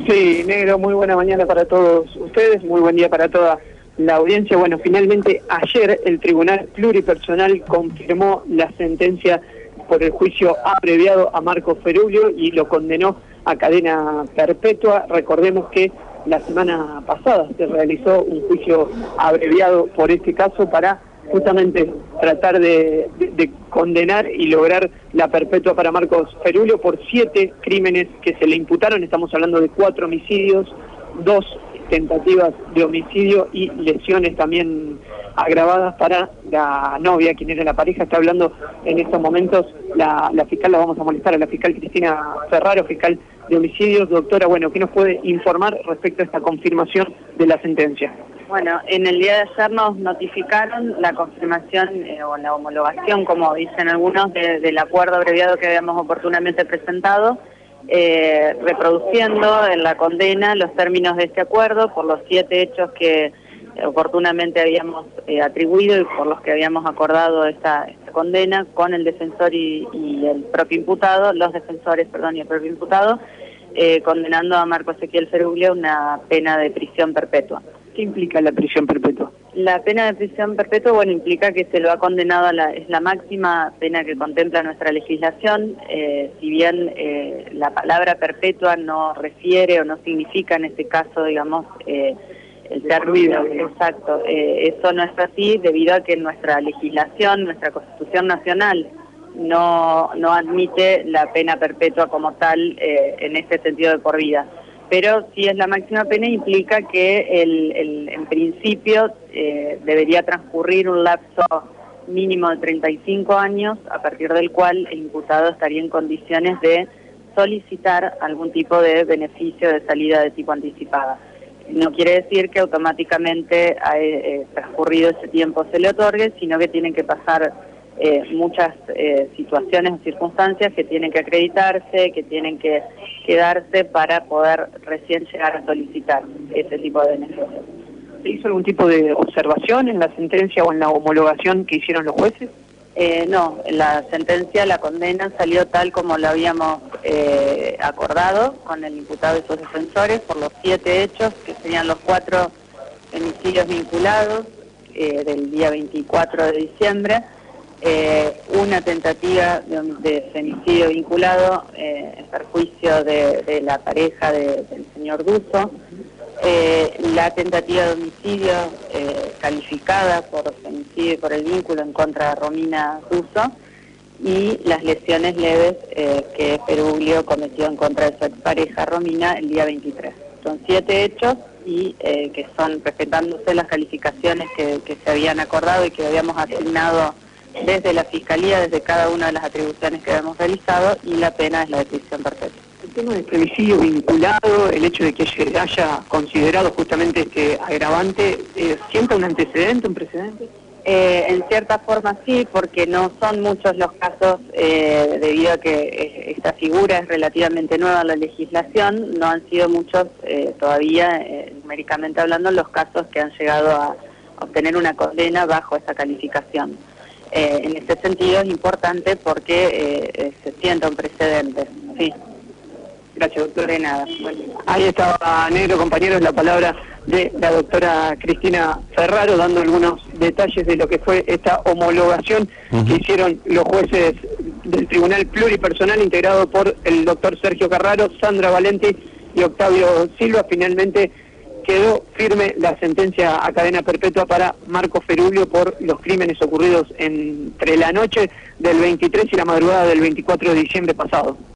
Sí, negro, muy buena mañana para todos ustedes, muy buen día para toda la audiencia. Bueno, finalmente ayer el Tribunal Pluripersonal confirmó la sentencia por el juicio abreviado a Marcos Feruglio y lo condenó a cadena perpetua. Recordemos que la semana pasada se realizó un juicio abreviado por este caso para justamente tratar de condenar y lograr la perpetua para Marcos Feruglio por 7 crímenes que se le imputaron. Estamos hablando de 4 homicidios, 2 tentativas de homicidio y lesiones también agravadas para la novia, quien era la pareja. Está hablando en estos momentos la fiscal, la vamos a molestar, a la fiscal Cristina Ferraro, fiscal de homicidios. Doctora, bueno, ¿qué nos puede informar respecto a esta confirmación de la sentencia? Bueno, en el día de ayer nos notificaron la confirmación o la homologación, como dicen algunos, del acuerdo abreviado que habíamos oportunamente presentado, reproduciendo en la condena los términos de este acuerdo por los 7 hechos que oportunamente habíamos atribuido y por los que habíamos acordado esta condena con el defensor y el propio imputado, los defensores, perdón, y el propio imputado, condenando a Marcos Ezequiel Feruglio a una pena de prisión perpetua. ¿Qué implica la prisión perpetua? La pena de prisión perpetua, bueno, implica que se lo ha condenado es la máxima pena que contempla nuestra legislación. Si bien la palabra perpetua no refiere o no significa en este caso, digamos, el término exacto, eso no es así debido a que nuestra legislación, nuestra Constitución Nacional, no admite la pena perpetua como tal en este sentido de por vida. Pero si es la máxima pena, implica que en principio debería transcurrir un lapso mínimo de 35 años, a partir del cual el imputado estaría en condiciones de solicitar algún tipo de beneficio de salida de tipo anticipada. No quiere decir que automáticamente transcurrido ese tiempo se le otorgue, sino que tienen que pasar muchas situaciones o circunstancias que tienen que acreditarse, que tienen que quedarse para poder recién llegar a solicitar ese tipo de beneficios. ¿Se hizo algún tipo de observación en la sentencia o en la homologación que hicieron los jueces? No, la sentencia, la condena salió tal como lo habíamos acordado con el imputado y sus defensores por los 7 hechos, que serían los 4 homicidios vinculados del día 24 de diciembre, una tentativa de femicidio vinculado en perjuicio de la pareja del señor Duso, la tentativa de homicidio calificada por femicidio y por el vínculo en contra de Romina Duso, y las lesiones leves que Feruglio cometió en contra de su expareja Romina el día 23. Son 7 hechos y que son, respetándose las calificaciones que se habían acordado y que habíamos asignado desde la Fiscalía, desde cada una de las atribuciones que hemos realizado, y la pena es la de prisión perpetua. El tema del femicidio vinculado, el hecho de que se haya considerado justamente este agravante, ¿sienta un antecedente, un precedente? En cierta forma sí, porque no son muchos los casos, debido a que esta figura es relativamente nueva en la legislación, no han sido muchos todavía, numéricamente hablando, los casos que han llegado a obtener una condena bajo esa calificación. En ese sentido es importante porque se sienta un precedente. Sí. Gracias, doctora. De nada. Bueno. Ahí estaba, negro, compañeros, la palabra de la doctora Cristina Ferraro, dando algunos detalles de lo que fue esta homologación que hicieron los jueces del Tribunal Pluripersonal, integrado por el doctor Sergio Carraro, Sandra Valenti y Octavio Silva. Finalmente quedó firme la sentencia a cadena perpetua para Marcos Feruglio por los crímenes ocurridos entre la noche del 23 y la madrugada del 24 de diciembre pasado.